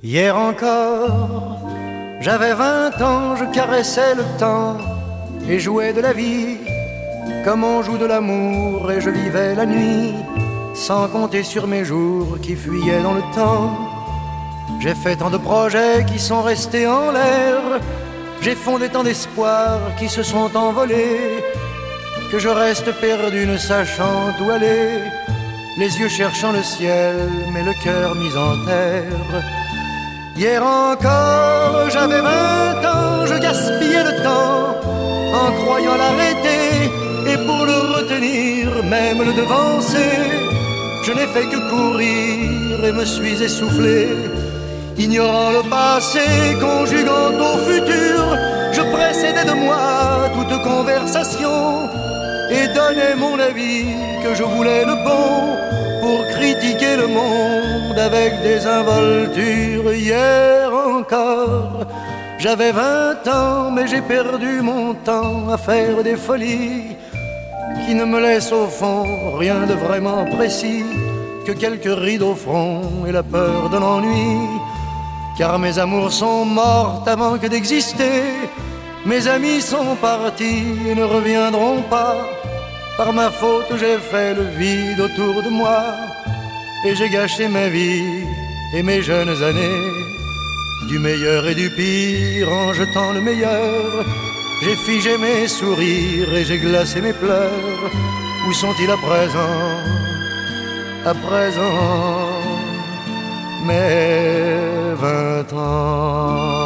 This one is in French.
Hier encore, j'avais 20 ans, je caressais le temps et jouais de la vie comme on joue de l'amour, et je vivais la nuit sans compter sur mes jours qui fuyaient dans le temps. J'ai fait tant de projets qui sont restés en l'air, j'ai fondé tant d'espoirs qui se sont envolés, que je reste perdu ne sachant où aller, les yeux cherchant le ciel mais le cœur mis en terre. Hier encore, j'avais 20 ans, je gaspillais le temps en croyant l'arrêter, et pour le retenir, même le devancer, je n'ai fait que courir et me suis essoufflé. Ignorant le passé, conjuguant au futur, je précédais de moi toute conversation et donnais mon avis que je voulais le bon pour critiquer le monde avec des involtures. Hier encore, j'avais 20 ans, mais j'ai perdu mon temps à faire des folies qui ne me laissent au fond rien de vraiment précis que quelques rides au front et la peur de l'ennui. Car mes amours sont mortes avant que d'exister, mes amis sont partis et ne reviendront pas. Par ma faute j'ai fait le vide autour de moi, et j'ai gâché ma vie et mes jeunes années. Du meilleur et du pire en jetant le meilleur, j'ai figé mes sourires et j'ai glacé mes pleurs. Où sont-ils à présent? À présent, mes 20 ans.